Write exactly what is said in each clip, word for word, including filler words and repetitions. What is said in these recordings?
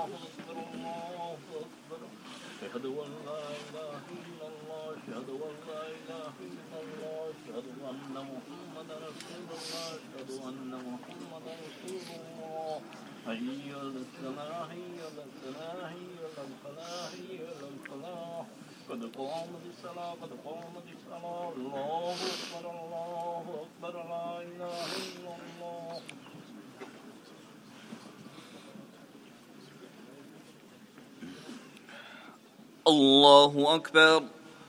أكبر الله أكبر أشهد أن لا إله إلا الله أشهد أن لا إله إلا الله أشهد أن محمدا رسول الله أشهد أن محمدا رسول الله حي على الصلاة حي على الصلاة حي على الفلاح حي على الفلاح قد قامت الصلاة قد قامت الصلاة الله أكبر الله أكبر لا إله إلا الله الله أكبر.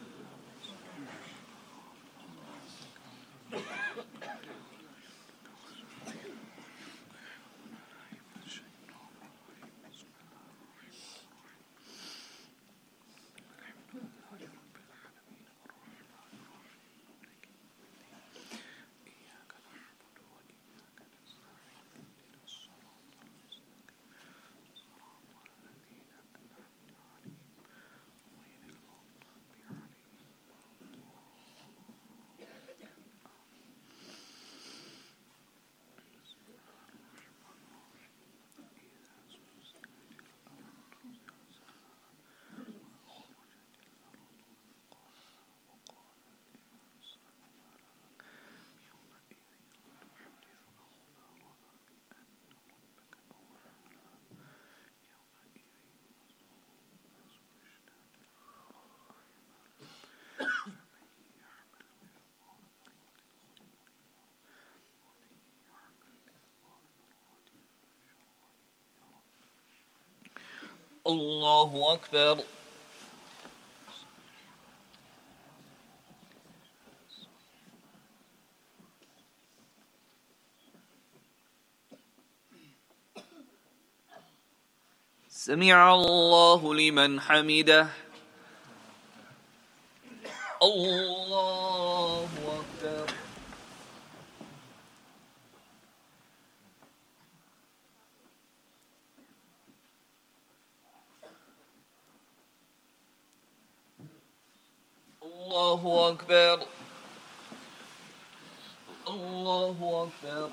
الله أكبر. سمع الله لمن حمده. الله أكبر. الله أكبر. الله أكبر.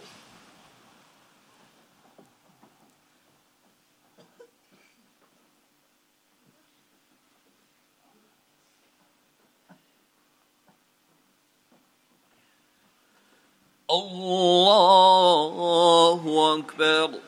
الله أكبر.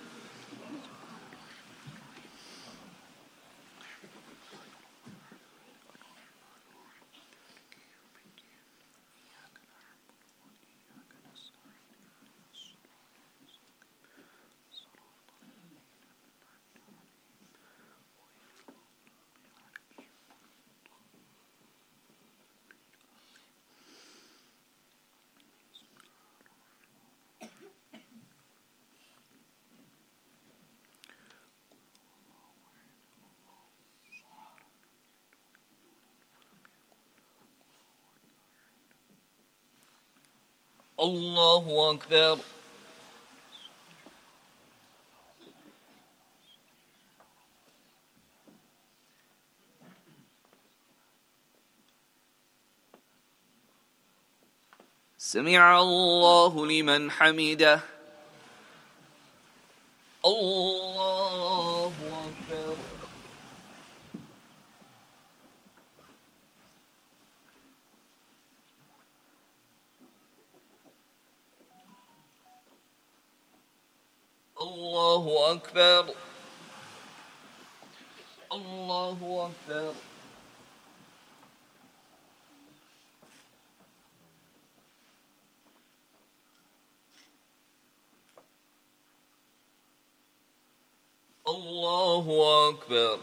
الله أكبر. سمع الله لمن حمده. الله أكبر. الله أكبر. الله أكبر. الله أكبر.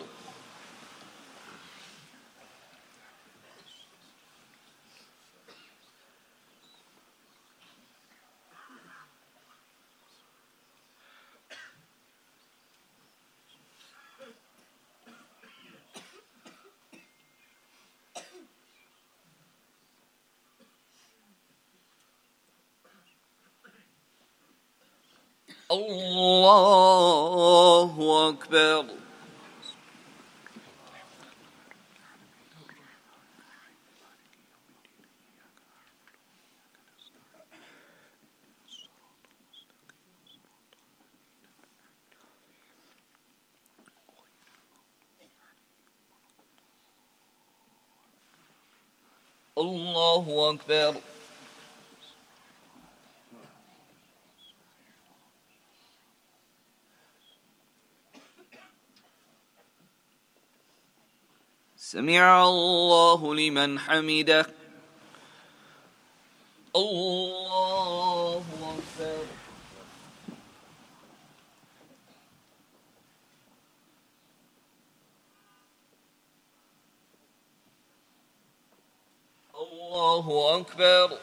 الله أكبر. الله أكبر. سمع الله لمن حمده. الله أكبر. الله أكبر.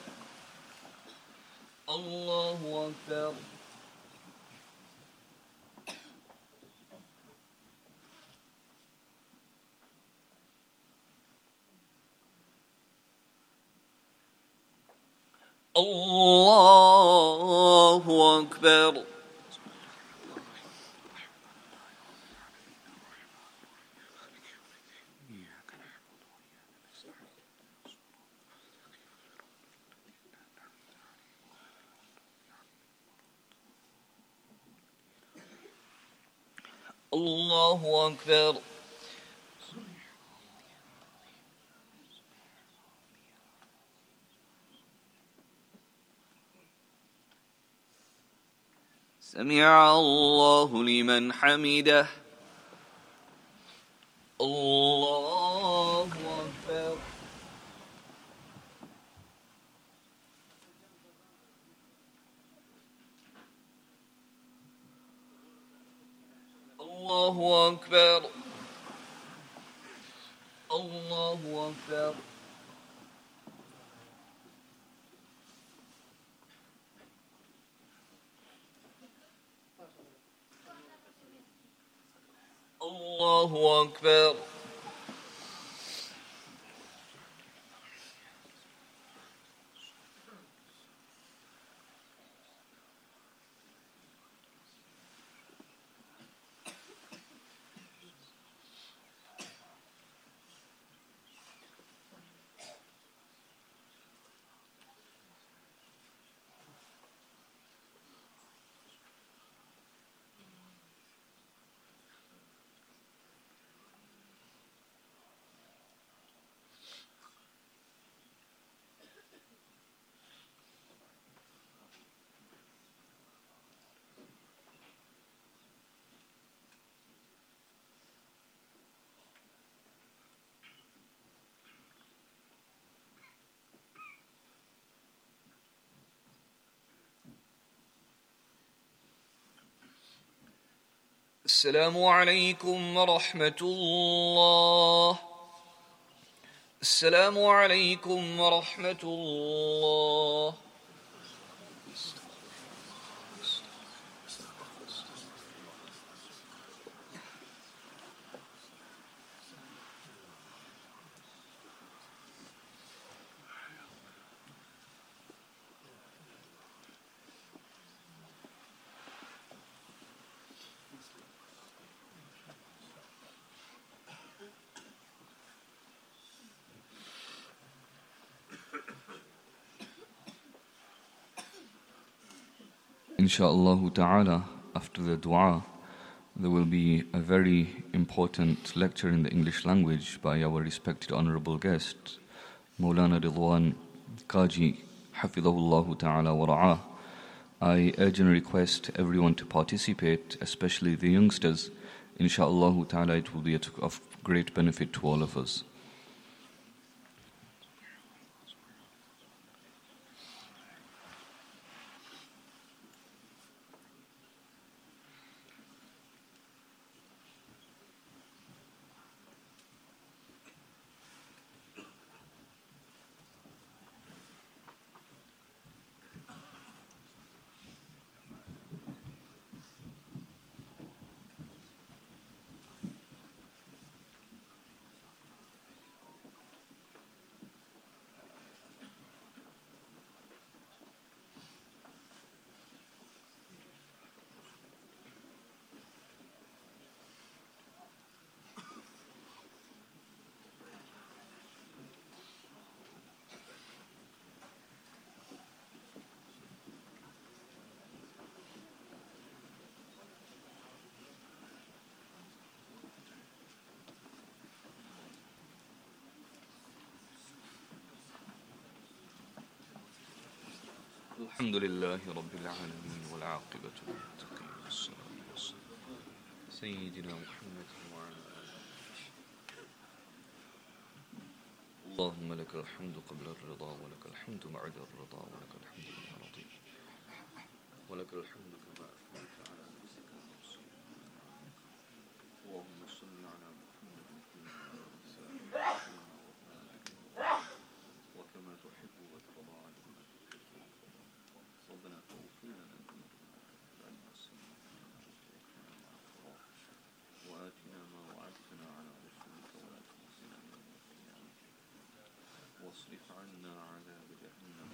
الله أكبر. الله أكبر. الله أكبر. سمع الله لمن حمده. الله أكبر. الله أكبر. الله أكبر. الله أكبر. السلام عليكم ورحمة الله. السلام عليكم ورحمة الله. Insha'Allah ta'ala, after the dua, there will be a very important lecture in the English language by our respected honorable guest, Maulana Ridwan Qaji, Hafidhahullah ta'ala wa ra'ah. I urge and request everyone to participate, especially the youngsters. Insha'Allah ta'ala, it will be of great benefit to all of us. الحمد لله رب العالمين والعاقبة للمتقين والصلاة والسلام سيدنا محمد وعلى آله. اللهم لك الحمد قبل الرضا ولك الحمد بعد الرضا ولك الحمد لما رضيت ولك الحمد كما أثنيت على نفسك ورسولك. اللهم صل على محمد وكما تحب وترضى على ربنا توفي لنا وآتنا ما وعدتنا على رسولك ولا تخزنا يوم القيامة واصرف عنا عذاب جهنم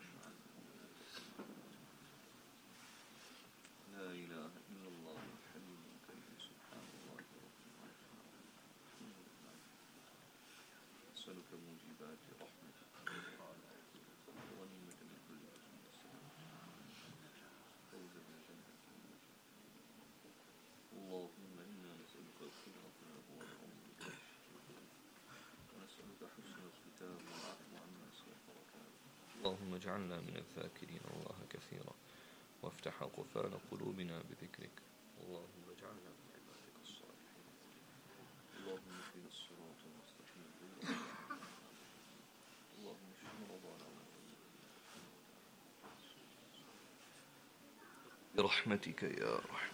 لا إله إلا الله الحليم الكريم سبحان الله رب العالمين. أسألك موجبات رحمتك وغنيمة من كل فوز بالجنة. اللهم إنا نسألك الخير في الأبواب والأمور ونسألك حسن الختام والعفو عما سلف وكان. اللهم اجعلنا من الذاكرين الله كثيرا وافتح قفال قلوبنا بذكرك. اللهم اجعلنا من عبادك الصالحين. اللهم اهدنا الصراط المستقيم. اللهم اشف مرضانا برحمتك يا رحمن.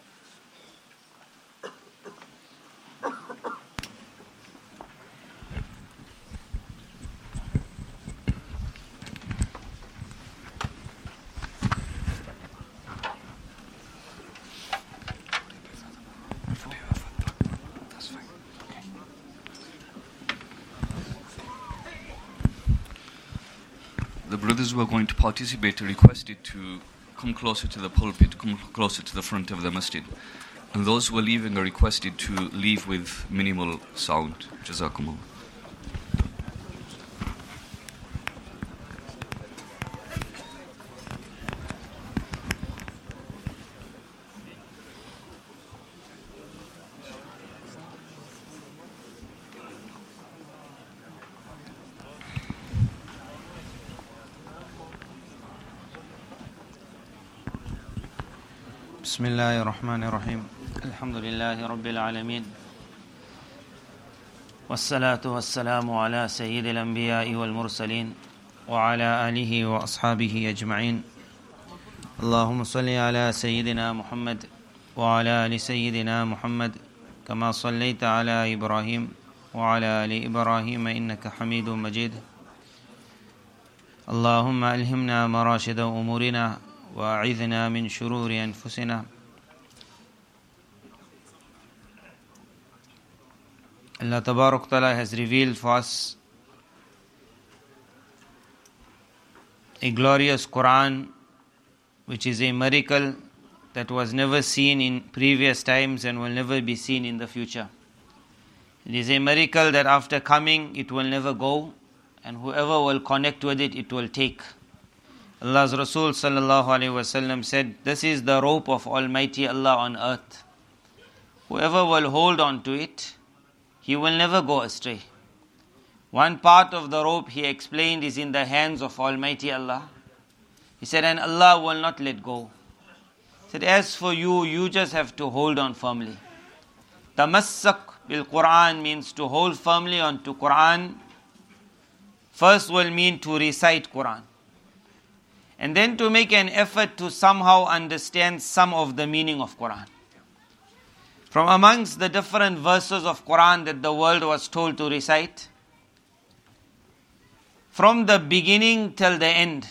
The brothers who are going to participate are requested to come closer to the pulpit, come closer to the front of the masjid. And those who are leaving are requested to leave with minimal sound. Jazakumullah. بسم الله الرحمن الرحيم. الحمد لله رب العالمين والصلاة والسلام على سيد الأنبياء والمرسلين وعلى آله وأصحابه أجمعين. اللهم صل على سيدنا محمد وعلى آل سيدنا محمد كما صليت على إبراهيم وعلى آل إبراهيم إنك حميد مجيد. اللهم ألهمنا مراشد أمورنا وأعذنا من شرور أنفسنا. Allah Tabarak Ta'ala has revealed for us a glorious Quran, which is a miracle that was never seen in previous times and will never be seen in the future. It is a miracle that after coming it will never go, and whoever will connect with it, it will take. Allah's Rasul sallallahu alayhi wa sallam said, this is the rope of Almighty Allah on earth. Whoever will hold on to it, he will never go astray. One part of the rope, he explained, is in the hands of Almighty Allah. He said, and Allah will not let go. He said, as for you, you just have to hold on firmly. Tamassak bil Quran means to hold firmly onto Quran. First will mean to recite Quran. And then to make an effort to somehow understand some of the meaning of Quran. From amongst the different verses of Quran that the world was told to recite, from the beginning till the end,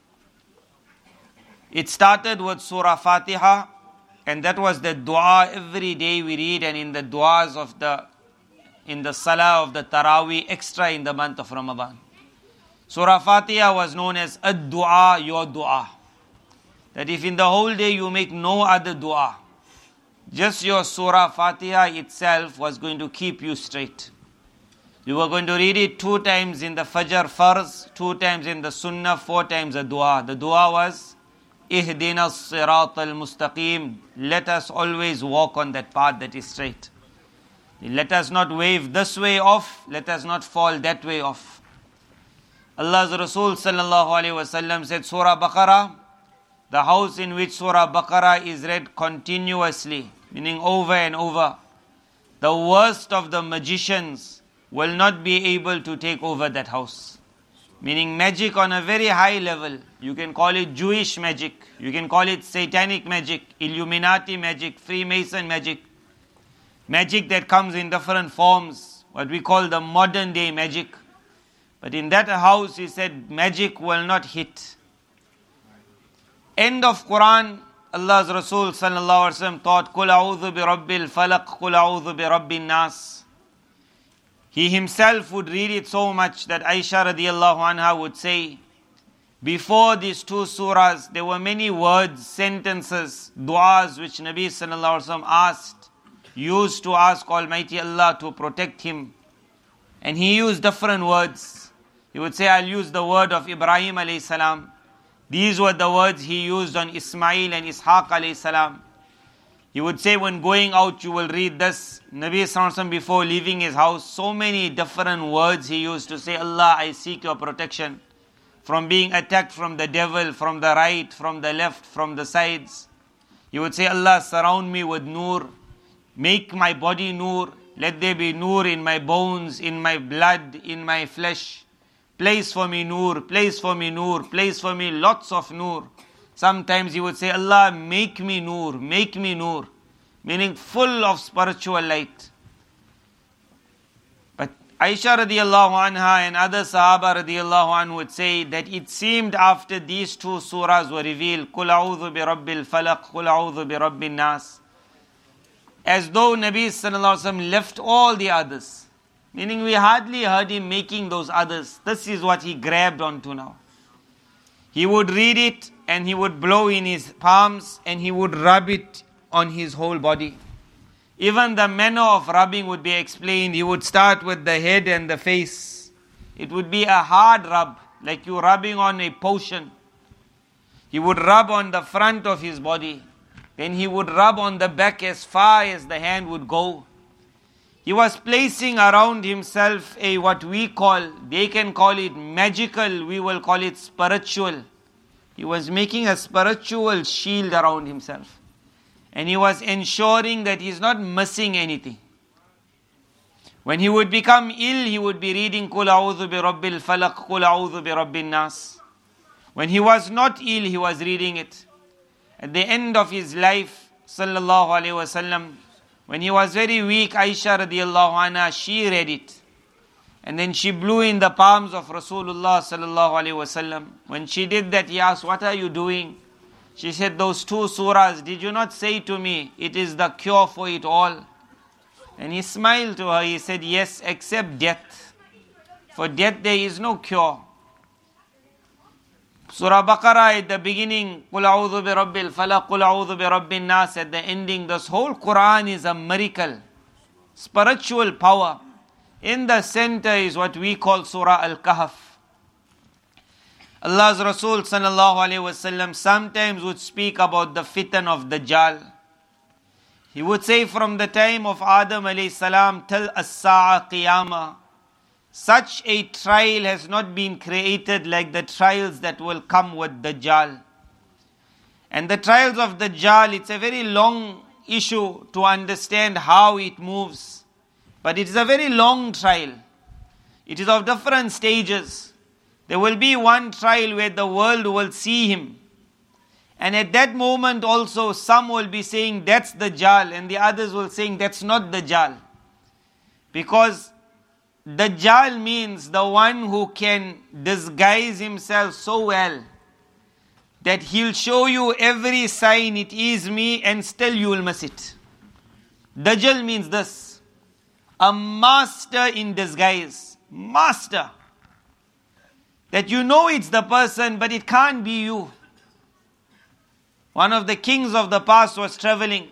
it started with Surah Fatiha, and that was the dua every day we read, and in the duas of the, in the salah of the Taraweeh, extra in the month of Ramadan. Surah Fatiha was known as ad-dua, your dua. That if in the whole day you make no other dua, just your Surah Fatiha itself was going to keep you straight. You were going to read it two times in the Fajr Farz, two times in the Sunnah, four times a dua. The dua was, Ihdina as-sirat al-mustaqim. Let us always walk on that path that is straight. Let us not wave this way off, let us not fall that way off. Allah's Rasul sallallahu alaihi wasallam said, Surah Baqarah, the house in which Surah Baqarah is read continuously, meaning over and over, the worst of the magicians will not be able to take over that house. Meaning magic on a very high level. You can call it Jewish magic, you can call it satanic magic, Illuminati magic, Freemason magic, magic that comes in different forms, what we call the modern day magic. But in that house, he said, magic will not hit. End of Quran, Allah's Rasul sallallahu alaihi wasallam taught, Qul a'udhu bi rabbil falaq, Qul a'udhu bi rabbin nas. He himself would read it so much that Aisha radiallahu anha would say, before these two surahs, there were many words, sentences, du'as which Nabi sallallahu alaihi wasallam asked, used to ask Almighty Allah to protect him. And he used different words. He would say, I'll use the word of Ibrahim alayhi salam. These were the words he used on Ismail and Ishaq alayhi salam. He would say, when going out you will read this. Nabi sallallahu alaihi wasallam before leaving his house, so many different words he used to say, Allah, I seek your protection from being attacked from the devil, from the right, from the left, from the sides. He would say, Allah, surround me with nur, make my body nur, let there be nur in my bones, in my blood, in my flesh. Place for me nur, place for me nur, place for me lots of nur. Sometimes he would say, Allah, make me nur, make me nur, meaning full of spiritual light. But Aisha radiallahu anha and other Sahaba radiallahu anhu would say that it seemed after these two surahs were revealed, Qul a'udhu bi rabbil falaq, Qul a'udhu bi rabbin nas, as though Nabi sallallahu alaihi wasallam left all the others. Meaning we hardly heard him making those others. This is what he grabbed onto now. He would read it and he would blow in his palms and he would rub it on his whole body. Even the manner of rubbing would be explained. He would start with the head and the face. It would be a hard rub, like you rubbing on a potion. He would rub on the front of his body. Then he would rub on the back as far as the hand would go. He was placing around himself a what we call, they can call it magical, we will call it spiritual. He was making a spiritual shield around himself. And he was ensuring that he's not missing anything. When he would become ill, he would be reading Qul a'udhu bi rabbil falaq, Qul a'udhu bi rabbin nas. When he was not ill, he was reading it. At the end of his life, sallallahu alaihi wasallam, when he was very weak, Aisha radiallahu anha, she read it. And then she blew in the palms of Rasulullah sallallahu alaihi wasallam. When she did that, he asked, what are you doing? She said, those two surahs, did you not say to me, it is the cure for it all? And he smiled to her, he said, yes, except death. For death there is no cure. Surah Baqarah at the beginning, Qul a'udhu bi rabbil falaq, Qul a'udhu bi rabbin nas, at the ending, this whole Quran is a miracle. Spiritual power. In the center is what we call Surah Al-Kahf. Allah's Rasul sallallahu alayhi wasallam sometimes would speak about the fitan of Dajjal. He would say from the time of Adam alayhi salam till as-sa'a qiyamah, such a trial has not been created like the trials that will come with Dajjal. And the trials of Dajjal, it's a very long issue to understand how it moves. But it is a very long trial. It is of different stages. There will be one trial where the world will see him. And at that moment also some will be saying that's Dajjal and the others will saying that's not Dajjal. Because Dajjal means the one who can disguise himself so well that he'll show you every sign it is me and still you will miss it. Dajjal means this, a master in disguise. Master. That you know it's the person but it can't be you. One of the kings of the past was traveling.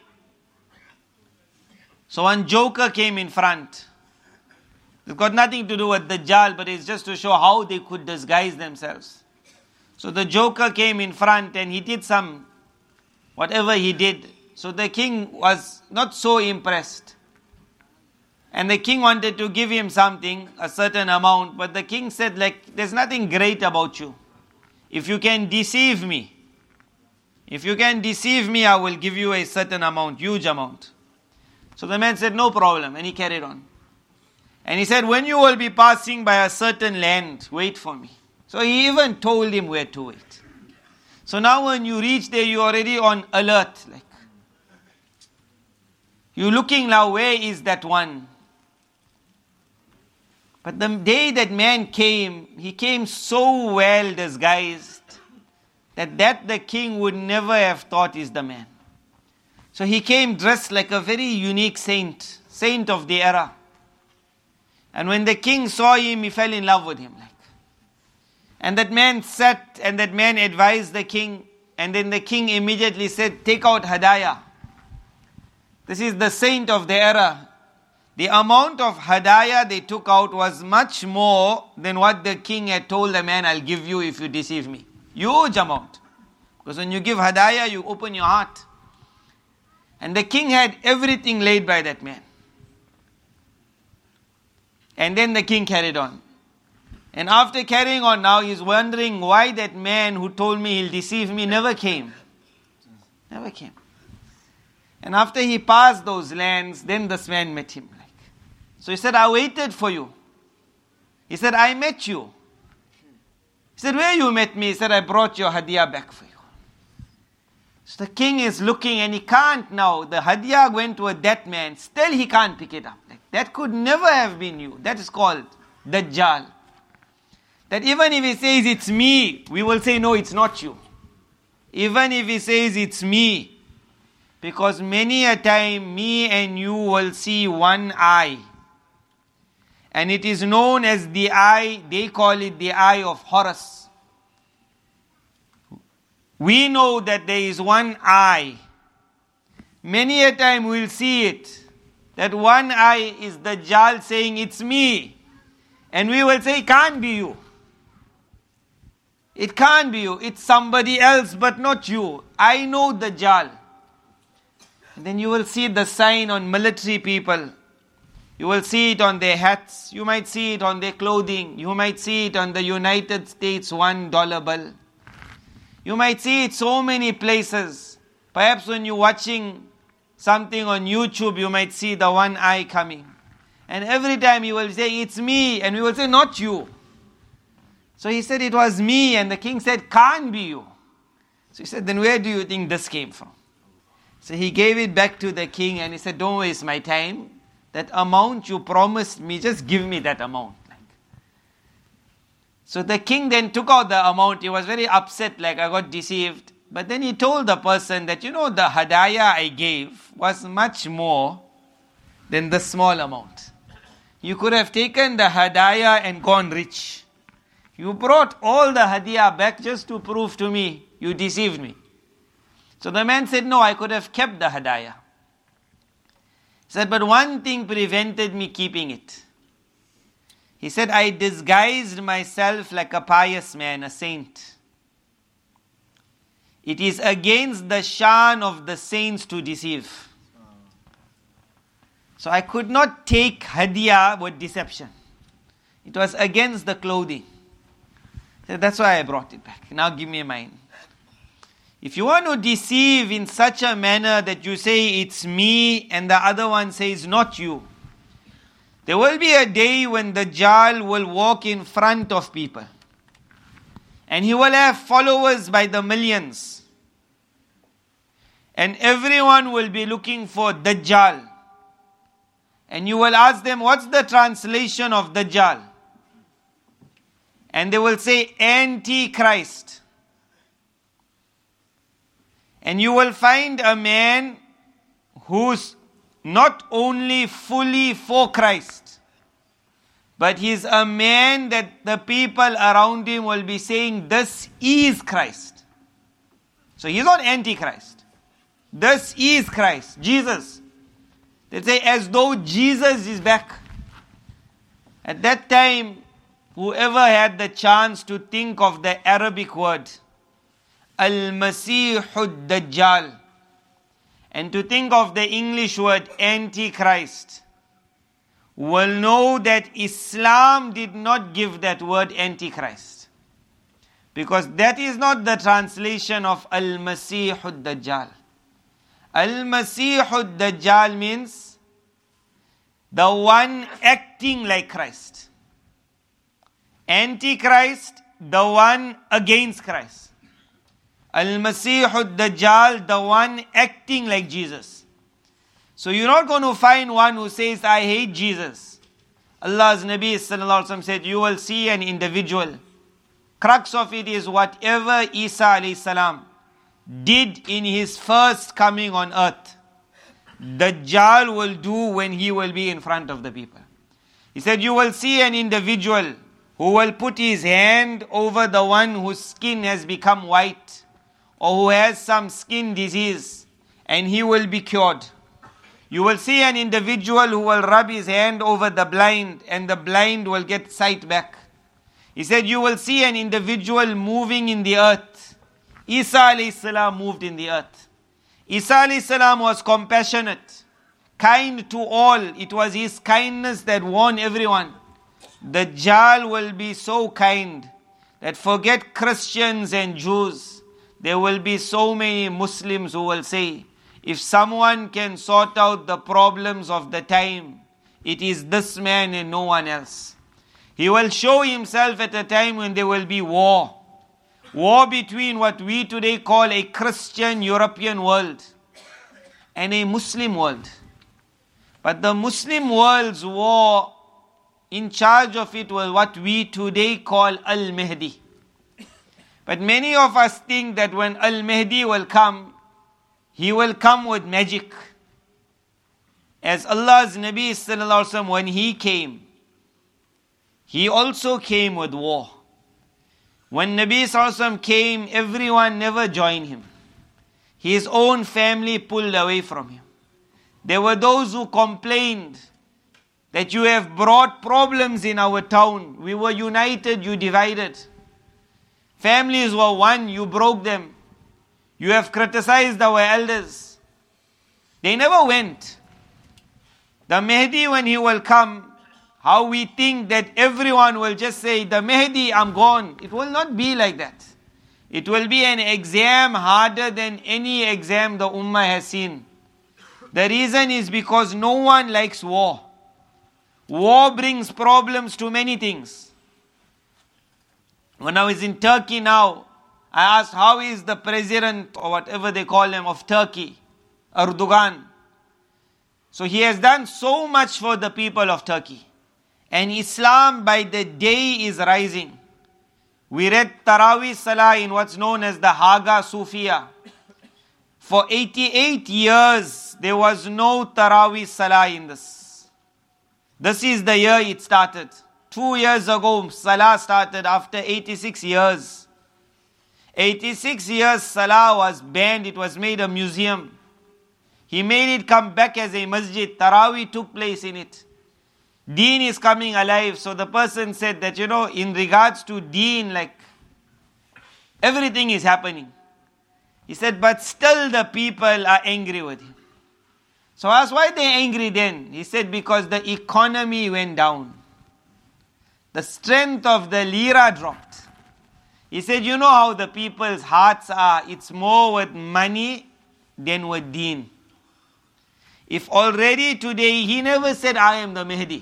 So one joker came in front. It's got nothing to do with Dajjal, but it's just to show how they could disguise themselves. So the joker came in front and he did some, whatever he did. So the king was not so impressed. And the king wanted to give him something, a certain amount, but the king said, like, there's nothing great about you. If you can deceive me, if you can deceive me, I will give you a certain amount, huge amount. So the man said, no problem, and he carried on. And he said, when you will be passing by a certain land, wait for me. So he even told him where to wait. So now when you reach there, you're already on alert. Like, you're looking now, where is that one? But the day that man came, he came so well disguised that that the king would never have thought is the man. So he came dressed like a very unique saint, saint of the era. And when the king saw him, he fell in love with him. Like, and that man sat and that man advised the king. And then the king immediately said, take out hadaya. This is the saint of the era. The amount of hadaya they took out was much more than what the king had told the man, I'll give you if you deceive me. Huge amount. Because when you give hadaya, you open your heart. And the king had everything laid by that man. And then the king carried on. And after carrying on now, he's wondering why that man who told me he'll deceive me never came. Never came. And after he passed those lands, then this man met him. Like, so he said, I waited for you. He said, I met you. He said, where you met me? He said, I brought your hadiyah back for you. So the king is looking and he can't now. The hadiyah went with that man. Still he can't pick it up. Like, that could never have been you. That is called Dajjal. That even if he says it's me, we will say no, it's not you. Even if he says it's me, because many a time me and you will see one eye. And it is known as the eye, they call it the eye of Horus. We know that there is one eye. Many a time we'll see it. That one eye is Dajjal saying it's me. And we will say it can't be you. It can't be you. It's somebody else but not you. I know Dajjal. And then you will see the sign on military people. You will see it on their hats. You might see it on their clothing. You might see it on the United States one dollar bill. You might see it so many places. Perhaps when you're watching something on YouTube, you might see the one eye coming. And every time you will say, it's me. And we will say, not you. So he said, it was me. And the king said, can't be you. So he said, then where do you think this came from? So he gave it back to the king and he said, don't waste my time. That amount you promised me, just give me that amount. Like. So the king then took out the amount. He was very upset, like I got deceived. But then he told the person that, you know, the hadaya I gave was much more than the small amount. You could have taken the hadaya and gone rich. You brought all the hadiyah back just to prove to me you deceived me. So the man said, no, I could have kept the hadayah. He said, but one thing prevented me keeping it. He said, I disguised myself like a pious man, a saint. It is against the shan of the saints to deceive. So I could not take hadiyah with deception. It was against the clothing. He said, that's why I brought it back. Now give me mine. If you want to deceive in such a manner that you say it's me and the other one says not you, there will be a day when the Dajjal will walk in front of people. And he will have followers by the millions. And everyone will be looking for Dajjal. And you will ask them, what's the translation of Dajjal? And they will say, Antichrist. And you will find a man who's not only fully for Christ, but he's a man that the people around him will be saying, this is Christ. So he's not Antichrist. This is Christ, Jesus. They say as though Jesus is back. At that time, whoever had the chance to think of the Arabic word, Al-Masih Dajjal, and to think of the English word Antichrist, will know that Islam did not give that word Antichrist. Because that is not the translation of Al-Masih ad-Dajjal. Al-Masih ad-Dajjal means the one acting like Christ. Antichrist, the one against Christ. Al-Masih ad-Dajjal, the one acting like Jesus. So you're not going to find one who says, I hate Jesus. Allah's Nabi sallallahu alaihi wasallam said, you will see an individual. Crux of it is whatever Isa alayhi salam did in his first coming on earth, Dajjal will do when he will be in front of the people. He said, you will see an individual who will put his hand over the one whose skin has become white or who has some skin disease, and he will be cured. You will see an individual who will rub his hand over the blind, and the blind will get sight back. He said, you will see an individual moving in the earth. Isa alayhi salam moved in the earth. Isa alayhi salam was compassionate, kind to all. It was his kindness that won everyone. Dajjal will be so kind that forget Christians and Jews. There will be so many Muslims who will say, if someone can sort out the problems of the time, it is this man and no one else. He will show himself at a time when there will be war. War between what we today call a Christian European world and a Muslim world. But the Muslim world's war, in charge of it was what we today call Al-Mahdi. But many of us think that when Al-Mahdi will come, he will come with magic. As Allah's Nabi sallallahu alaihi wasallam, when he came, he also came with war. When Nabi sallallahu alaihi wasallam came, everyone never joined him. His own family pulled away from him. There were those who complained that you have brought problems in our town. We were united, you divided. Families were one, you broke them. You have criticized our elders. They never went. The Mahdi, when he will come, how we think that everyone will just say, the Mahdi, I'm gone. It will not be like that. It will be an exam harder than any exam the Ummah has seen. The reason is because no one likes war. War brings problems to many things. When I was in Turkey now, I asked, how is the president, or whatever they call him, of Turkey, Erdogan? So he has done so much for the people of Turkey. And Islam by the day is rising. We read Taraweeh Salah in what's known as the Haga Sufia. For eighty-eight years, there was no Taraweeh Salah in this. This is the year it started. Two years ago, Salah started after eighty-six years. eighty-six years Salah was banned, it was made a museum. He made it come back as a masjid. Taraweeh took place in it. Deen is coming alive. So the person said that, you know, in regards to Deen, like, everything is happening. He said, but still the people are angry with him. So I asked, why are they angry then? He said, because the economy went down. The strength of the lira dropped. He said, you know how the people's hearts are. It's more with money than with Deen. If already today, he never said, I am the Mahdi.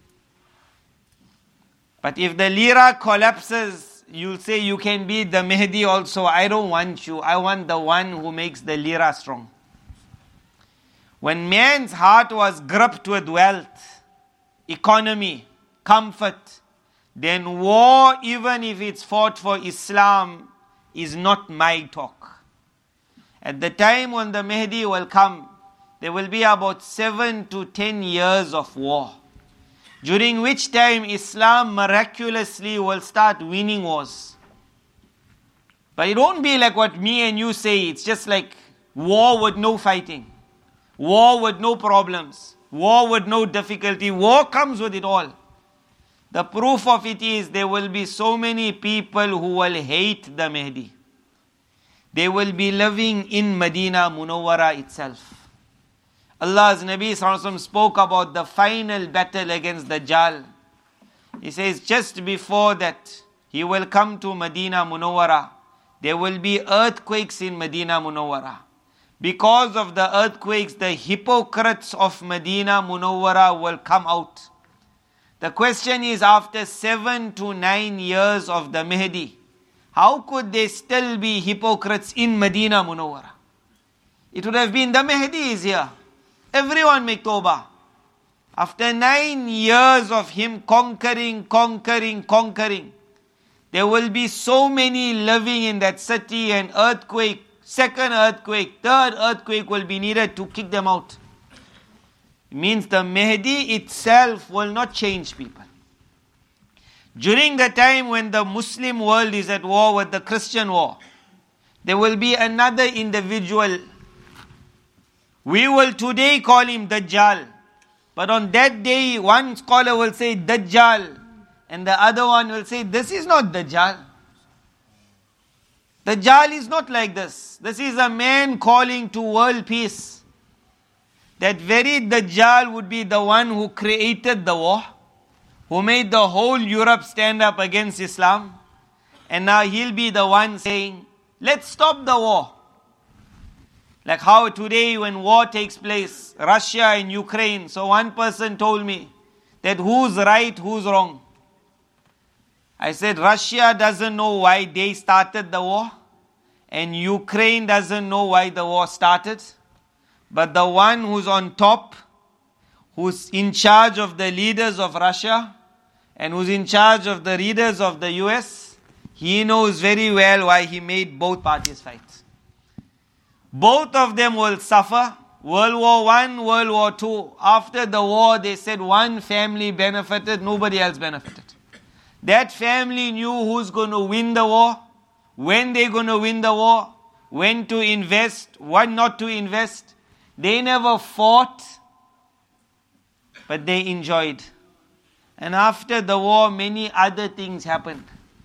But if the lira collapses, you'll say you can be the Mahdi also. I don't want you. I want the one who makes the lira strong. When man's heart was gripped with wealth, economy, comfort, then war, even if it's fought for Islam, is not my talk. At the time when the Mahdi will come, there will be about seven to ten years of war, during which time Islam miraculously will start winning wars. But it won't be like what me and you say. It's just like war with no fighting, war with no problems, war with no difficulty. War comes with it all. The proof of it is there will be so many people who will hate the Mahdi. They will be living in Medina Munawwara itself. Allah's Nabi sallallahu alaihi wasallam spoke about the final battle against Dajjal. He says, just before that, he will come to Medina Munawwara. There will be earthquakes in Medina Munawwara. Because of the earthquakes, the hypocrites of Medina Munawwara will come out. The question is, after seven to nine years of the Mahdi, how could there still be hypocrites in Medina Munawwara? It would have been the Mahdi is here. Everyone make tawbah. After nine years of him conquering, conquering, conquering, there will be so many living in that city, and earthquake, second earthquake, third earthquake will be needed to kick them out. It means the Mahdi itself will not change people. During the time when the Muslim world is at war with the Christian war, there will be another individual. We will today call him Dajjal. But on that day, one scholar will say Dajjal, and the other one will say, this is not Dajjal. Dajjal is not like this. This is a man calling to world peace. That very Dajjal would be the one who created the war, who made the whole Europe stand up against Islam. And now he'll be the one saying, let's stop the war. Like how today when war takes place, Russia and Ukraine, so one person told me that who's right, who's wrong. I said, Russia doesn't know why they started the war, and Ukraine doesn't know why the war started. But the one who's on top, who's in charge of the leaders of Russia, and who's in charge of the leaders of the U S, he knows very well why he made both parties fight. Both of them will suffer. World War One, World War Two. After the war, they said one family benefited, nobody else benefited. That family knew who's going to win the war, when they're going to win the war, when to invest, what not to invest. They never fought, but they enjoyed. And after the war, many other things happened.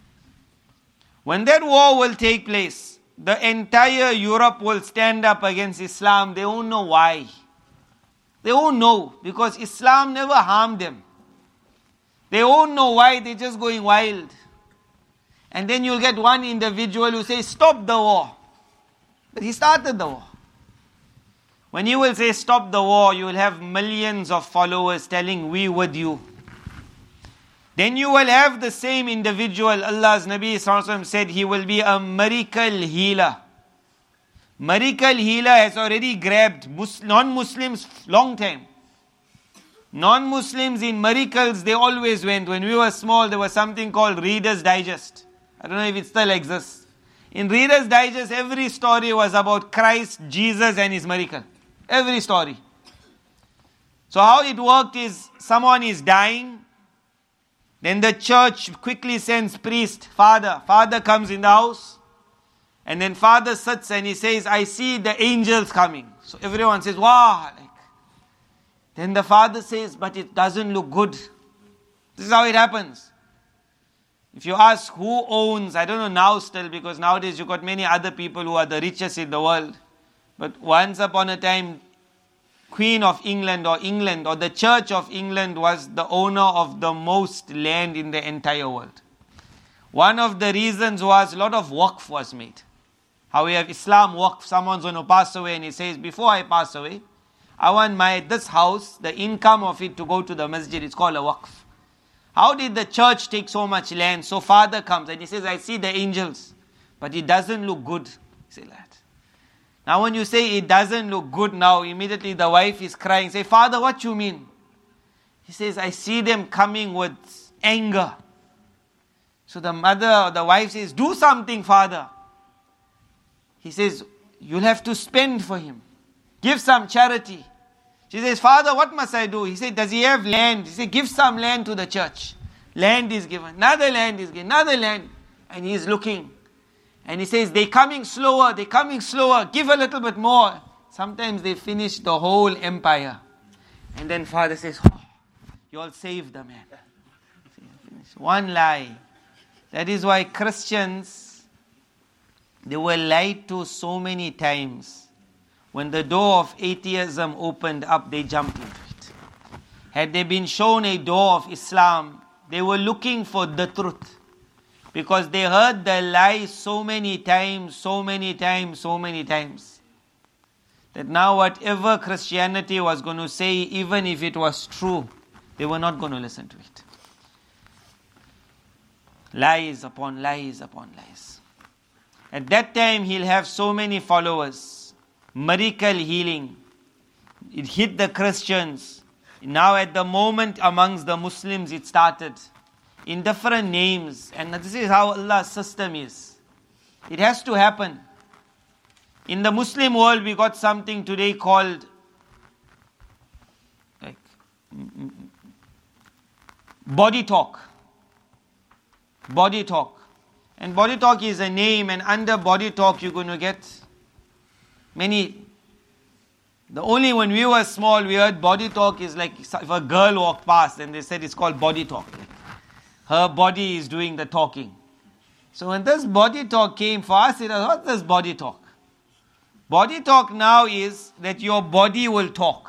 When that war will take place, the entire Europe will stand up against Islam. They won't know why. They won't know, because Islam never harmed them. They won't know why, they're just going wild. And then you'll get one individual who says, stop the war. But he started the war. When you will say, stop the war, you will have millions of followers telling, we with you. Then you will have the same individual, Allah's Nabi sallallahu alaihi wasallam said, he will be a miracle healer. Miracle healer has already grabbed non-Muslims long time. Non-Muslims in miracles, they always went. When we were small, there was something called Reader's Digest. I don't know if it still exists. In Reader's Digest, every story was about Christ, Jesus and his miracle. Every story. So how it worked is, someone is dying, then the church quickly sends priest, father. Father comes in the house, and then father sits and he says, I see the angels coming. So everyone says, wow. Like, then the father says, but it doesn't look good. This is how it happens. If you ask who owns, I don't know now still, because nowadays you've got many other people who are the richest in the world. But once upon a time, Queen of England or England or the Church of England was the owner of the most land in the entire world. One of the reasons was a lot of waqf was made. How we have Islam waqf, someone's going to pass away and he says, before I pass away, I want my this house, the income of it to go to the masjid. It's called a waqf. How did the church take so much land? So father comes and he says, I see the angels, but it doesn't look good. Say that. Now when you say it doesn't look good now, immediately the wife is crying. Say, Father, what you mean? He says, I see them coming with anger. So the mother or the wife says, do something, Father. He says, you'll have to spend for him. Give some charity. She says, Father, what must I do? He said, does he have land? He said, give some land to the church. Land is given. Another land is given. Another land. And he's looking. And he says, they're coming slower, they're coming slower, give a little bit more. Sometimes they finish the whole empire. And then father says, oh, you all saved the man. One lie. That is why Christians, they were lied to so many times. When the door of atheism opened up, they jumped into it. Had they been shown a door of Islam, they were looking for the truth. Because they heard the lie so many times, so many times, so many times, that now whatever Christianity was going to say, even if it was true, they were not going to listen to it. Lies upon lies upon lies. At that time, he'll have so many followers. Miracle healing. It hit the Christians. Now at the moment amongst the Muslims it started. In different names. And this is how Allah's system is. It has to happen. In the Muslim world we got something today called like body talk. Body talk. And body talk is a name, and under body talk you're going to get many. The only when we were small we heard body talk is like if a girl walked past and they said it's called body talk. Her body is doing the talking. So when this body talk came for us, it was, what's this body talk? Body talk now is that your body will talk.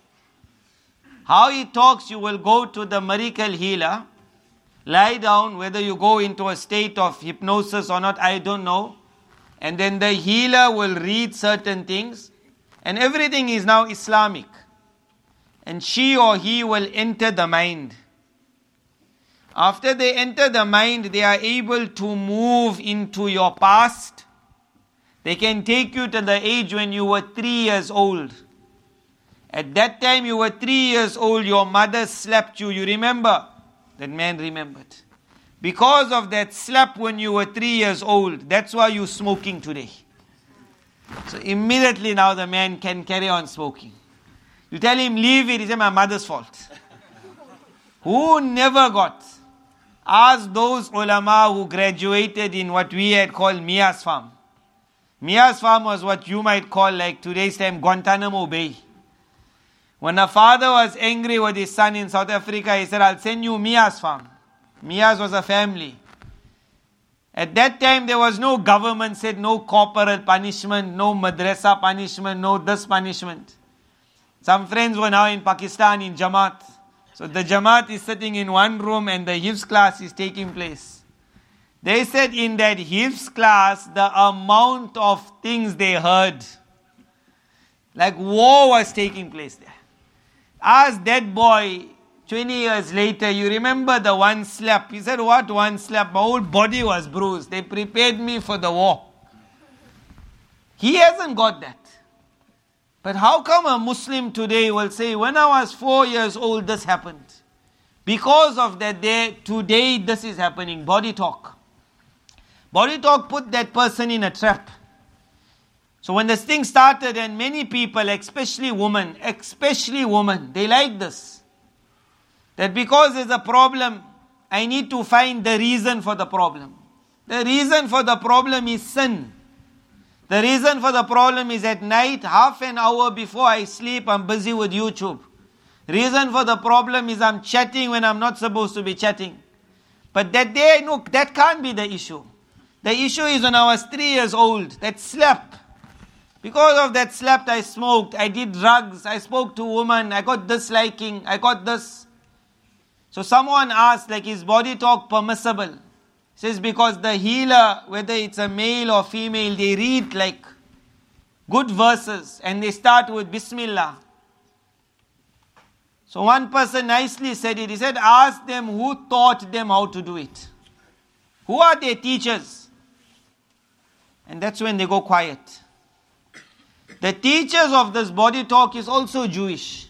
How it talks, you will go to the miracle healer, lie down, whether you go into a state of hypnosis or not, I don't know. And then the healer will read certain things. And everything is now Islamic. And she or he will enter the mind. After they enter the mind, they are able to move into your past. They can take you to the age when you were three years old. At that time you were three years old, your mother slapped you. You remember? That man remembered. Because of that slap when you were three years old, that's why you're smoking today. So immediately now the man can carry on smoking. You tell him, leave it, he says, my mother's fault. Who never got? Ask those ulama who graduated in what we had called Mia's farm. Mia's farm was what you might call like today's time Guantanamo Bay. When a father was angry with his son in South Africa, he said, I'll send you Mia's farm. Mia's was a family. At that time there was no government, said no corporal punishment, no madrasa punishment, no this punishment. Some friends were now in Pakistan in Jamaat. So the Jamaat is sitting in one room and the Hifz class is taking place. They said in that Hifz class, the amount of things they heard, like war was taking place there. Ask that boy, twenty years later, you remember the one slap? He said, what one slap? My whole body was bruised. They prepared me for the war. He hasn't got that. But how come a Muslim today will say, when I was four years old, this happened? Because of that day, today this is happening. Body talk. Body talk put that person in a trap. So when this thing started, and many people, especially women, especially women, they like this. That because there's a problem, I need to find the reason for the problem. The reason for the problem is sin. The reason for the problem is at night, half an hour before I sleep, I'm busy with YouTube. Reason for the problem is I'm chatting when I'm not supposed to be chatting. But that day, no, that can't be the issue. The issue is when I was three years old, that slap. Because of that slap, I smoked, I did drugs, I spoke to women, I got disliking, I got this. So someone asked, like, is body talk permissible? He says, because the healer, whether it's a male or female, they read like good verses and they start with Bismillah. So one person nicely said it. He said, ask them who taught them how to do it. Who are their teachers? And that's when they go quiet. The teachers of this body talk is also Jewish.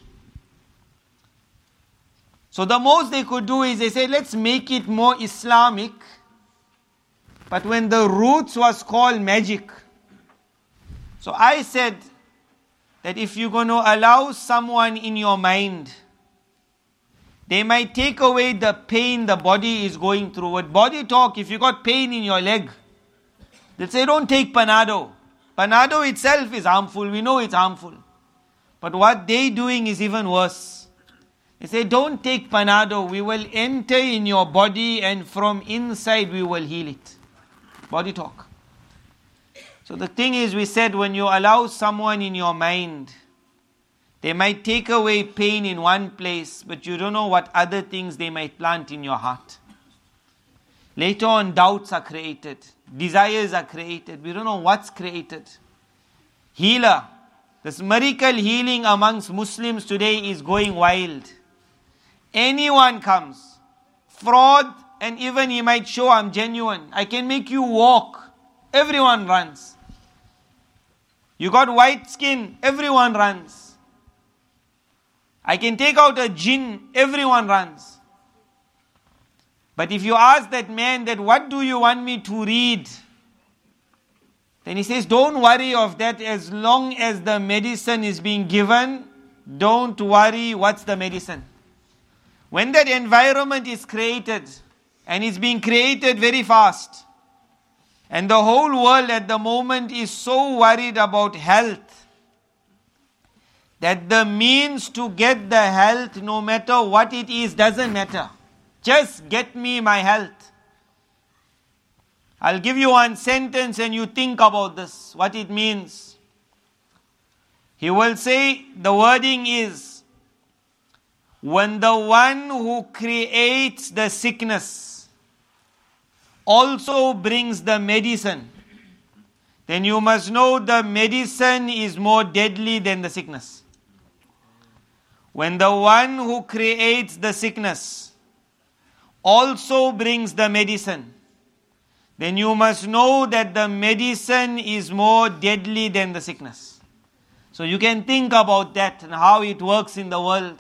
So the most they could do is they say, let's make it more Islamic. But when the roots was called magic. So I said that if you're going to allow someone in your mind, they might take away the pain the body is going through. With body talk, if you got pain in your leg, they'll say, don't take Panado. Panado itself is harmful. We know it's harmful. But what they're doing is even worse. They say, don't take Panado. We will enter in your body and from inside we will heal it. Body talk. So the thing is, we said, when you allow someone in your mind, they might take away pain in one place, but you don't know what other things they might plant in your heart. Later on, doubts are created. Desires are created. We don't know what's created. Healer. This miracle healing amongst Muslims today is going wild. Anyone comes. Fraud, and even he might show I'm genuine. I can make you walk. Everyone runs. You got white skin. Everyone runs. I can take out a jinn. Everyone runs. But if you ask that man that, what do you want me to read? Then he says, don't worry of that as long as the medicine is being given. Don't worry what's the medicine. When that environment is created, and it's being created very fast, and the whole world at the moment is so worried about health, that the means to get the health, no matter what it is, doesn't matter. Just get me my health. I'll give you one sentence and you think about this, what it means. He will say, the wording is, when the one who creates the sickness also brings the medicine, then you must know the medicine is more deadly than the sickness. When the one who creates the sickness also brings the medicine, then you must know that the medicine is more deadly than the sickness. So you can think about that and how it works in the world.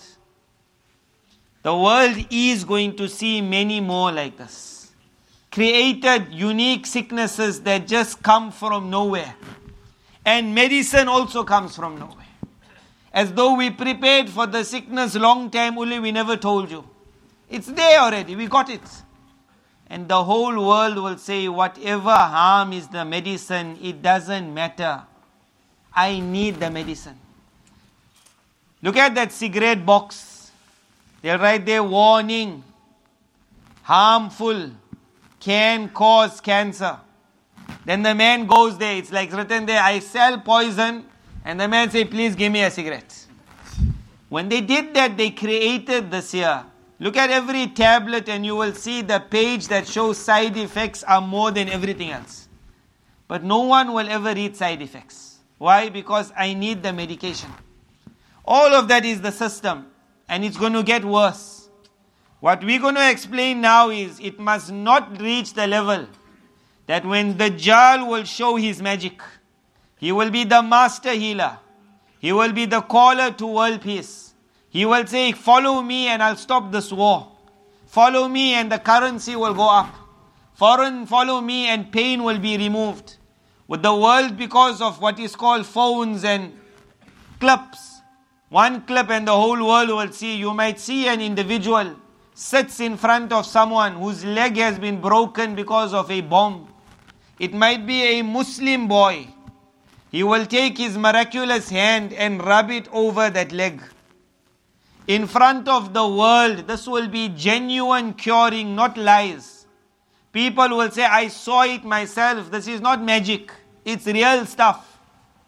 The world is going to see many more like this. Created unique sicknesses that just come from nowhere. And medicine also comes from nowhere. As though we prepared for the sickness long time, only we never told you. It's there already, we got it. And the whole world will say, whatever harm is the medicine, it doesn't matter. I need the medicine. Look at that cigarette box. They'll write there, warning, harmful, can cause cancer. Then the man goes there, it's like written there, I sell poison. And the man say, please give me a cigarette. When they did that, they created this here. Look at every tablet and you will see the page that shows side effects are more than everything else. But no one will ever read side effects. Why? Because I need the medication. All of that is the system. And it's going to get worse. What we're going to explain now is it must not reach the level that when Dajjal will show his magic, he will be the master healer. He will be the caller to world peace. He will say, follow me and I'll stop this war. Follow me and the currency will go up. Foreign, follow me and pain will be removed. With the world, because of what is called phones and clips, one clip and the whole world will see. You might see an individual sits in front of someone whose leg has been broken because of a bomb. It might be a Muslim boy. He will take his miraculous hand and rub it over that leg. In front of the world, this will be genuine curing, not lies. People will say, I saw it myself. This is not magic. It's real stuff.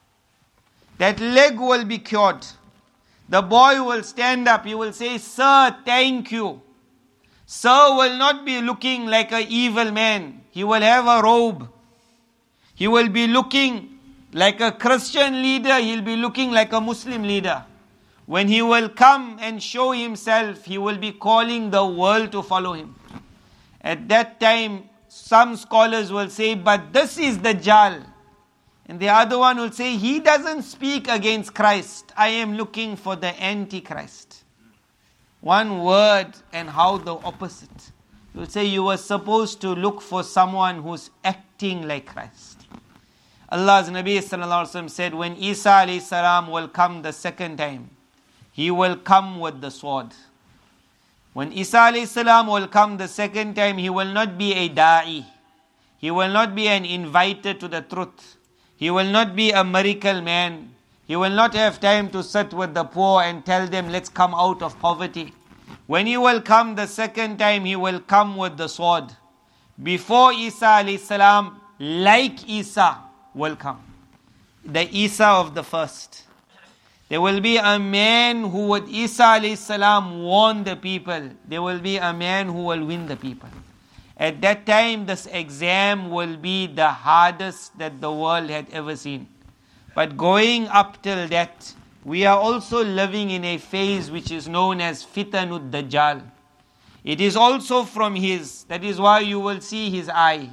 That leg will be cured. The boy will stand up. He will say, sir, thank you. Sir will not be looking like an evil man. He will have a robe. He will be looking like a Christian leader. He'll be looking like a Muslim leader. When he will come and show himself, he will be calling the world to follow him. At that time, some scholars will say, but this is Dajjal. And the other one will say, he doesn't speak against Christ. I am looking for the Antichrist. One word and how the opposite. You will say you were supposed to look for someone who's acting like Christ. Allah's Nabi sallallahu alaihi wasallam said, when Isa alayhi salam will come the second time, he will come with the sword. When Isa alayhi salam will come the second time, he will not be a da'i. He will not be an inviter to the truth. He will not be a miracle man. He will not have time to sit with the poor and tell them, let's come out of poverty. When he will come the second time, he will come with the sword. Before Isa alayhi salam, like Isa, will come. The Isa of the first. There will be a man who would, Isa alayhi salam, warn the people. There will be a man who will win the people. At that time, this exam will be the hardest that the world had ever seen. But going up till that, we are also living in a phase which is known as Fitanud Dajjal. It is also from his, that is why you will see his eye.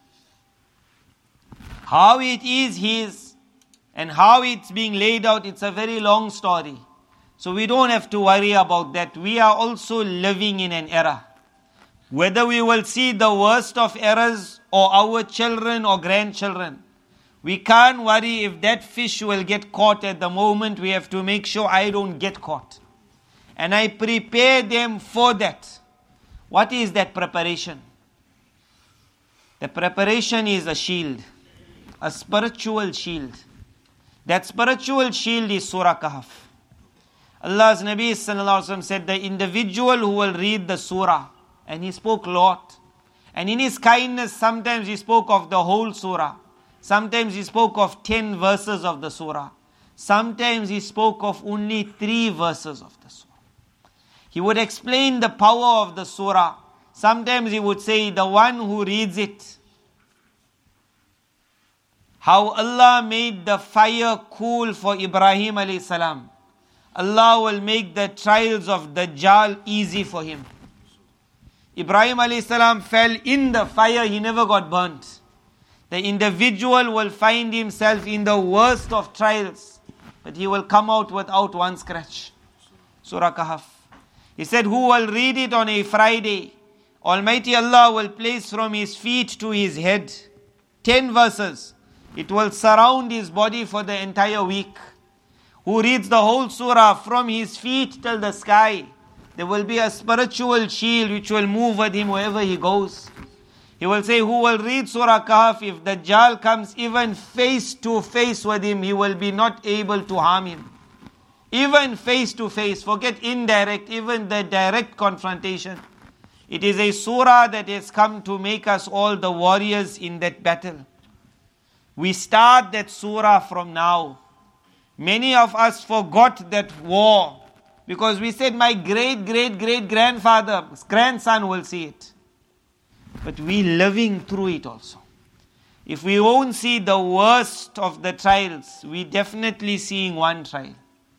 How it is his and how it's being laid out, it's a very long story. So we don't have to worry about that. We are also living in an era. Whether we will see the worst of errors or our children or grandchildren, we can't worry if that fish will get caught at the moment. We have to make sure I don't get caught. And I prepare them for that. What is that preparation? The preparation is a shield. A spiritual shield. That spiritual shield is Surah Kahf. Allah's Nabi sallallahu alaihi wasallam said, the individual who will read the surah, and he spoke a lot. And in his kindness, sometimes he spoke of the whole surah. Sometimes he spoke of ten verses of the surah. Sometimes he spoke of only three verses of the surah. He would explain the power of the surah. Sometimes he would say, the one who reads it, how Allah made the fire cool for Ibrahim alayhi salam. Allah will make the trials of Dajjal easy for him. Ibrahim alayhi salam fell in the fire, he never got burnt. The individual will find himself in the worst of trials, but he will come out without one scratch. Surah Kahf. He said, who will read it on a Friday? Almighty Allah will place from his feet to his head ten verses. It will surround his body for the entire week. Who reads the whole surah from his feet till the sky, there will be a spiritual shield which will move with him wherever he goes. He will say, who will read Surah Kahf, if Dajjal comes even face to face with him, he will be not able to harm him. Even face to face, forget indirect, even the direct confrontation. It is a surah that has come to make us all the warriors in that battle. We start that surah from now. Many of us forgot that war because we said, my great, great, great grandfather, grandson will see it. But we living through it also. If we won't see the worst of the trials, we definitely seeing one trial.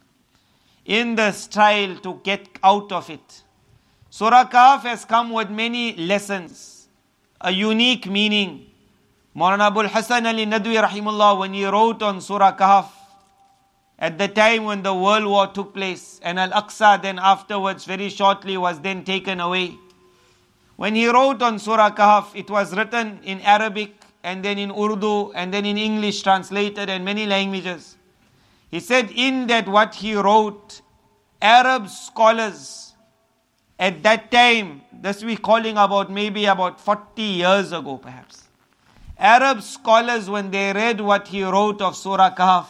In this trial to get out of it. Surah Kahf has come with many lessons, a unique meaning. Maulana Abul Hasan Ali Nadwi rahimullah, when he wrote on Surah Kahf, at the time when the world war took place, and Al-Aqsa then afterwards very shortly was then taken away. When he wrote on Surah Kahf, it was written in Arabic and then in Urdu and then in English translated and many languages. He said in that what he wrote, Arab scholars at that time, this we're calling about maybe about forty years ago perhaps. Arab scholars, when they read what he wrote of Surah Kahf,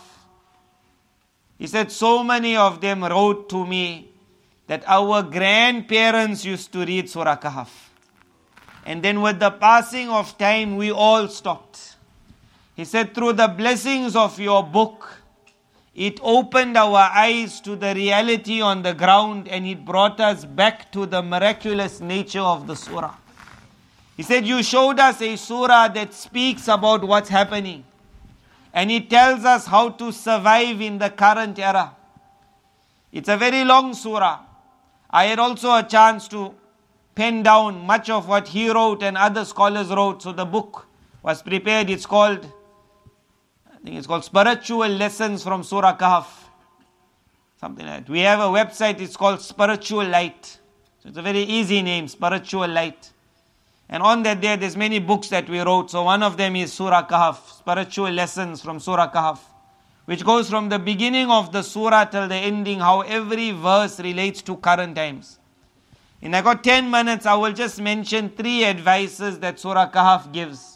he said so many of them wrote to me that our grandparents used to read Surah Kahf. And then with the passing of time, we all stopped. He said, through the blessings of your book, it opened our eyes to the reality on the ground and it brought us back to the miraculous nature of the surah. He said, you showed us a surah that speaks about what's happening. And it tells us how to survive in the current era. It's a very long surah. I had also a chance to pen down much of what he wrote and other scholars wrote. So the book was prepared. It's called, I think it's called Spiritual Lessons from Surah Kahf. Something like that. We have a website, it's called Spiritual Light. So it's a very easy name, Spiritual Light. And on that there, there's many books that we wrote. So one of them is Surah Kahf, Spiritual Lessons from Surah Kahf, which goes from the beginning of the surah till the ending, how every verse relates to current times. And I got ten minutes, I will just mention three advices that Surah Kahf gives.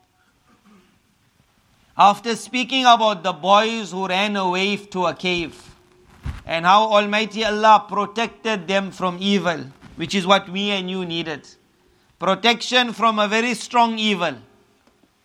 After speaking about the boys who ran away to a cave, and how Almighty Allah protected them from evil, which is what we and you needed. Protection from a very strong evil.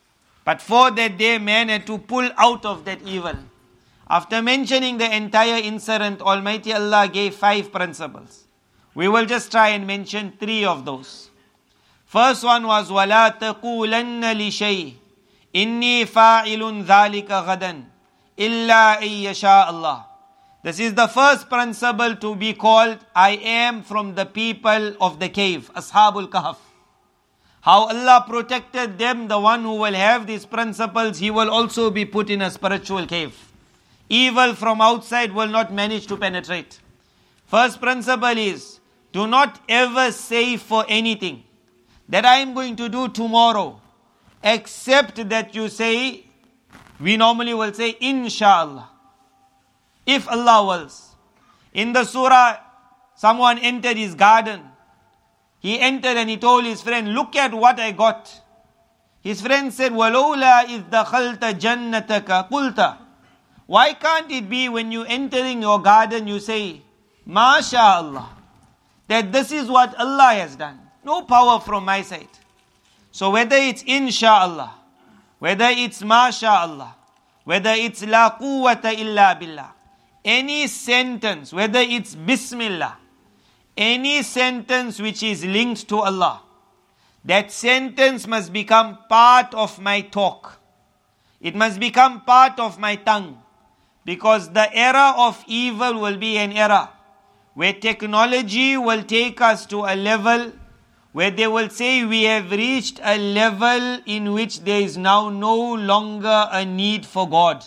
But for that day, man had to pull out of that evil. After mentioning the entire incident, Almighty Allah gave five principles. We will just try and mention three of those. First one was, وَلَا تَقُولَنَّ لِشَيْءٍ إِنِّي فَاعِلٌ ذَلِكَ غَدًا إِلَّا أَن يَشَاءَ اللَّهُ. This is the first principle to be called, I am from the people of the cave, Ashabul Kahf. How Allah protected them, the one who will have these principles, he will also be put in a spiritual cave. Evil from outside will not manage to penetrate. First principle is, do not ever say for anything that I am going to do tomorrow, except that you say, we normally will say, Inshallah. If Allah wills. In the surah, someone entered his garden. He entered and he told his friend, look at what I got. His friend said, وَلَوْلَا إِذْ دَخَلْتَ جَنَّتَكَ قُلْتَ. Why can't it be when you entering your garden, you say, MashaAllah, that this is what Allah has done. No power from my side. So whether it's Insha'Allah, whether it's MashaAllah, whether it's La quwwata illa billah, any sentence, whether it's Bismillah, any sentence which is linked to Allah, that sentence must become part of my talk. It must become part of my tongue. Because the era of evil will be an era where technology will take us to a level where they will say we have reached a level in which there is now no longer a need for God.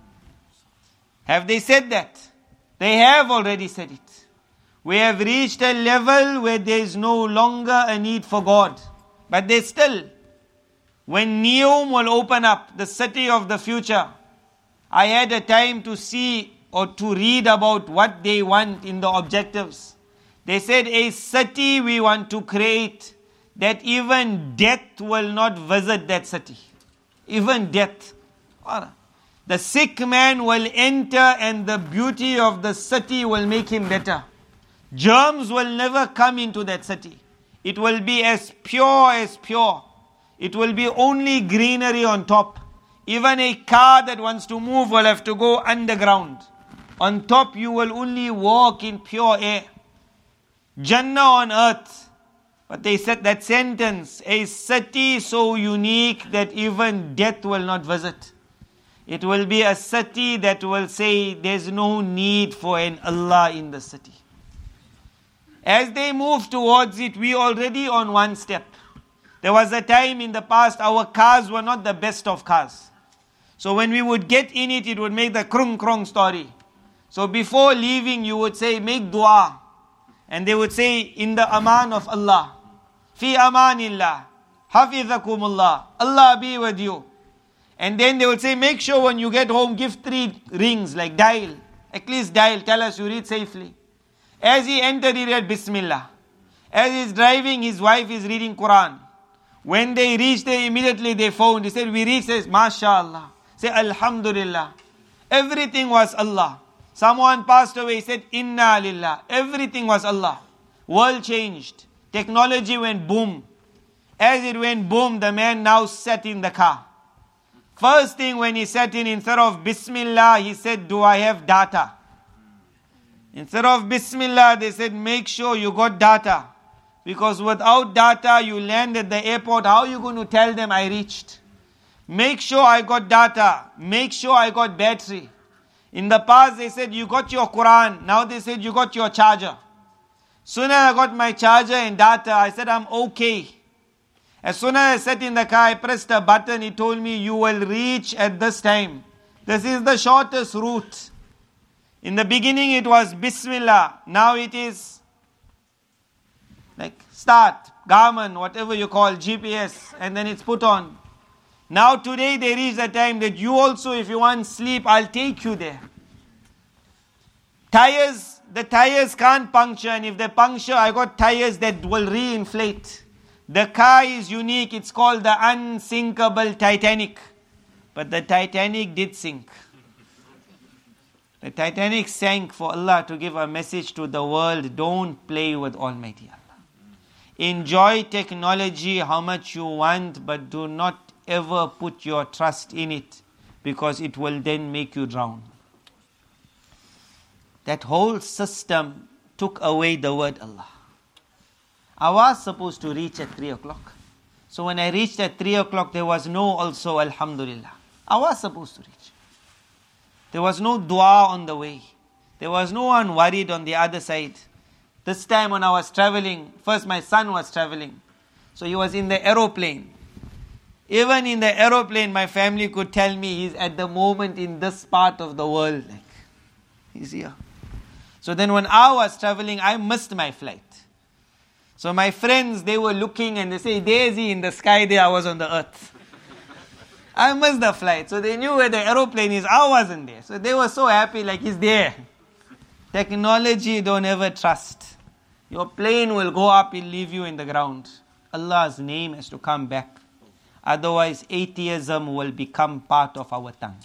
Have they said that? They have already said it. We have reached a level where there is no longer a need for God. But they still, when Neom will open up, the city of the future, I had a time to see or to read about what they want in the objectives. They said a city we want to create that even death will not visit that city. Even death. The sick man will enter and the beauty of the city will make him better. Germs will never come into that city. It will be as pure as pure. It will be only greenery on top. Even a car that wants to move will have to go underground. On top you will only walk in pure air. Jannah on earth. But they said that sentence, a city so unique that even death will not visit. It will be a city that will say there's no need for an Allah in the city. As they move towards it, we already on one step. There was a time in the past our cars were not the best of cars. So when we would get in it, it would make the krung krung story. So before leaving, you would say, make dua. And they would say, in the aman of Allah. Fi amanillah. Hafizakumullah. Allah be with you. And then they would say, make sure when you get home, give three rings, like dial. At least dial, tell us you read safely. As he entered, he read Bismillah. As he's driving, his wife is reading Quran. When they reached there, immediately they phoned. He said, we reached, says, MashaAllah. Say, Alhamdulillah. Everything was Allah. Someone passed away, he said, Inna lillah. Everything was Allah. World changed. Technology went boom. As it went boom, the man now sat in the car. First thing when he sat in, instead of Bismillah, he said, do I have data? Instead of Bismillah, they said, make sure you got data. Because without data, you land at the airport, how are you going to tell them I reached? Make sure I got data. Make sure I got battery. In the past, they said, you got your Quran. Now they said, you got your charger. Soon as I got my charger and data, I said, I'm okay. As soon as I sat in the car, I pressed a button. He told me, you will reach at this time. This is the shortest route. In the beginning, it was Bismillah. Now it is like start, Garmin, whatever you call, G P S, and then it's put on. Now today there is a time that you also, if you want sleep, I'll take you there. Tires, the tires can't puncture, and if they puncture, I got tires that will re-inflate. The car is unique, it's called the unsinkable Titanic. But the Titanic did sink. The Titanic sank for Allah to give a message to the world, don't play with Almighty Allah. Enjoy technology how much you want, but do not ever put your trust in it, because it will then make you drown. That whole system took away the word Allah. I was supposed to reach at three o'clock. So when I reached at three o'clock, there was no also Alhamdulillah. I was supposed to reach. There was no dua on the way. There was no one worried on the other side. This time when I was traveling, first my son was traveling. So he was in the aeroplane. Even in the aeroplane, my family could tell me he's at the moment in this part of the world. Like, he's here. So then when I was traveling, I missed my flight. So my friends, they were looking and they say, Daisy in the sky there, I was on the earth. I missed the flight. So they knew where the aeroplane is, I wasn't there. So they were so happy, like he's there. Technology, don't ever trust. Your plane will go up, it'll leave you in the ground. Allah's name has to come back. Otherwise, atheism will become part of our tongue.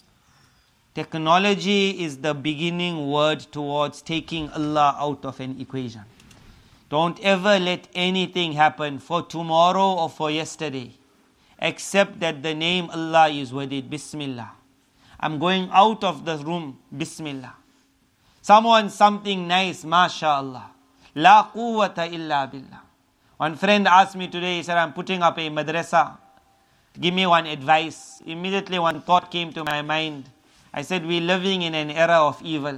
Technology is the beginning word towards taking Allah out of an equation. Don't ever let anything happen for tomorrow or for yesterday, except that the name Allah is with it. Bismillah. I'm going out of the room. Bismillah. Someone, something nice. MashaAllah. La quwwata illa billah. One friend asked me today, he said, I'm putting up a madrasa. Give me one advice. Immediately one thought came to my mind. I said, we're living in an era of evil.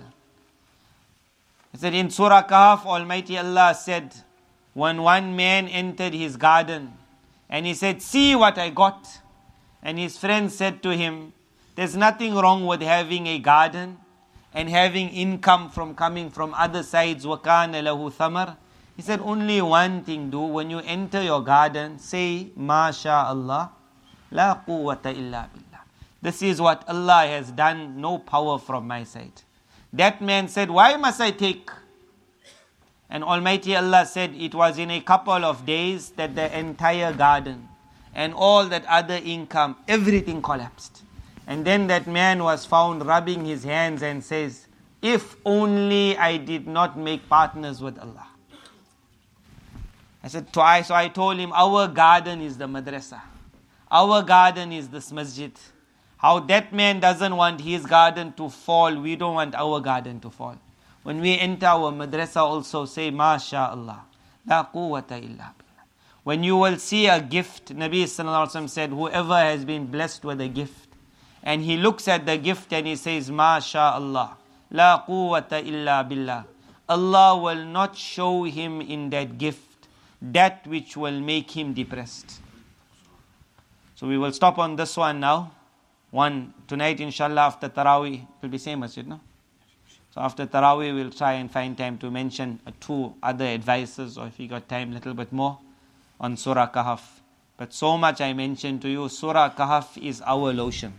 I said, in Surah Kahf, Almighty Allah said, when one man entered his garden, and he said, see what I got. And his friend said to him, there's nothing wrong with having a garden and having income from coming from other sides. وَكَانَ لَهُ ثَمَرٍ. He said, only one thing do, when you enter your garden, say, MashaAllah, La quwwata illa billah. This is what Allah has done, no power from my side. That man said, why must I take? And Almighty Allah said, it was in a couple of days that the entire garden and all that other income, everything collapsed. And then that man was found rubbing his hands and says, if only I did not make partners with Allah. I said, twice. So I told him, our garden is the madrasa. Our garden is this masjid. How that man doesn't want his garden to fall, we don't want our garden to fall. When we enter our madrasa also say, MashaAllah, La quwwata illa billah. When you will see a gift, Nabi Sallallahu Alaihi Wasallam said, whoever has been blessed with a gift, and he looks at the gift and he says, MashaAllah, La quwwata illa billah. Allah will not show him in that gift that which will make him depressed. So we will stop on this one now. One, tonight inshallah after Taraweeh, it will be same masjid, no? So after Taraweeh we'll try and find time to mention uh, two other advices, or if we got time, a little bit more on Surah Kahf. But so much I mentioned to you, Surah Kahf is our lotion.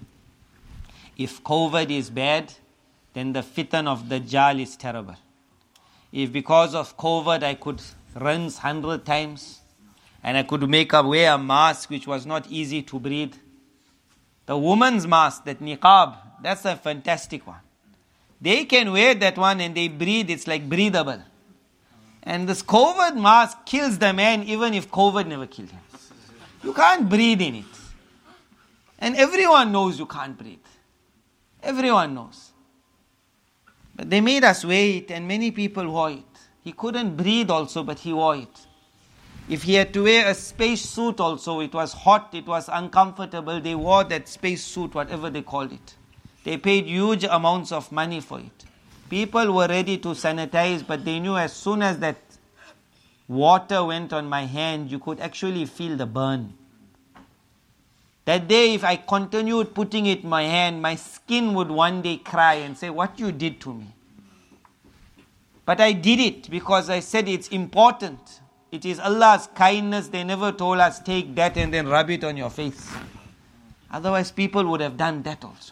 If COVID is bad, then the fitan of Dajjal is terrible. If because of COVID I could rinse hundred times, and I could make up wear a mask which was not easy to breathe. The woman's mask, that niqab, that's a fantastic one. They can wear that one and they breathe, it's like breathable. And this COVID mask kills the man even if COVID never killed him. You can't breathe in it. And everyone knows you can't breathe. Everyone knows. But they made us wear it and many people wore it. He couldn't breathe also, but he wore it. If he had to wear a space suit also, it was hot, it was uncomfortable, they wore that space suit, whatever they called it. They paid huge amounts of money for it. People were ready to sanitize, but they knew as soon as that water went on my hand, you could actually feel the burn. That day, if I continued putting it in my hand, my skin would one day cry and say, what you did to me. But I did it because I said it's important. It is Allah's kindness. They never told us take that and then rub it on your face. Otherwise people would have done that also.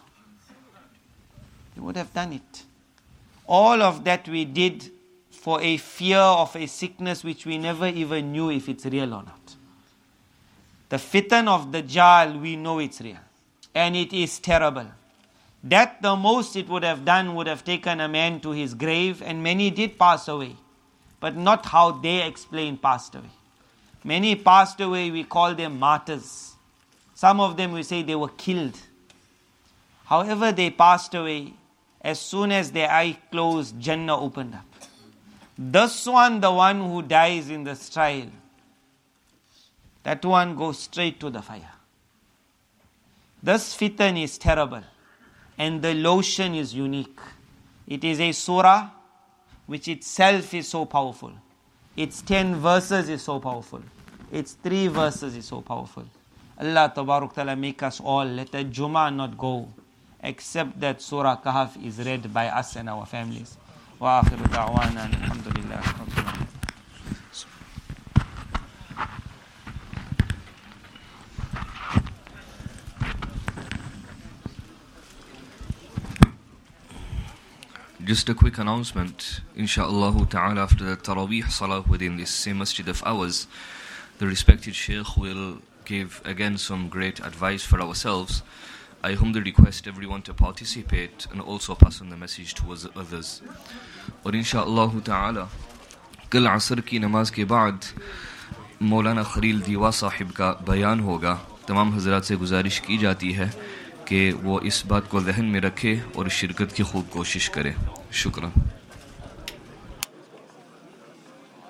They would have done it. All of that we did for a fear of a sickness which we never even knew if it's real or not. The fitan of Dajjal, we know it's real. And it is terrible. That the most it would have done would have taken a man to his grave, and many did pass away. But not how they explain passed away. Many passed away, we call them martyrs. Some of them we say they were killed. However, they passed away. As soon as their eye closed, Jannah opened up. This one, the one who dies in this trial, that one goes straight to the fire. This fitan is terrible, and the lotion is unique. It is a surah which itself is so powerful. Its ten verses is so powerful. Its three verses is so powerful. Allah Tabarak Ta'ala make us all, let the Jummah not go, except that Surah Kahf is read by us and our families. Wa akhiru da'wana alhamdulillah rabbil alamin. Just a quick announcement, insha'Allah ta'ala, after the Taraweeh Salah within this same masjid of ours, the respected Shaykh will give again some great advice for ourselves. I humbly request everyone to participate and also pass on the message towards others. और इंशाअल्लाह ताला कल असर की नमाज के बाद मौलाना खलील दीवा साहिब का बयान होगा. तमाम हजरात से गुजारिश की जाती है कि वो इस बात को ज़हन में रखे और शिरकत की खूब कोशिश करे. शुक्रिया.